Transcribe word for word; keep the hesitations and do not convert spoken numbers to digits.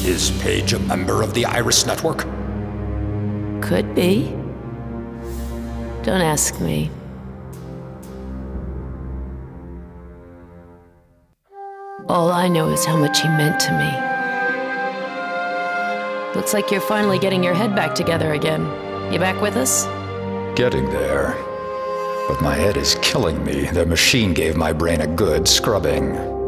Is Paige a member of the Iris Network? Could be. Don't ask me. All I know is how much he meant to me. Looks like you're finally getting your head back together again. You back with us? Getting there. But my head is killing me. The machine gave my brain a good scrubbing.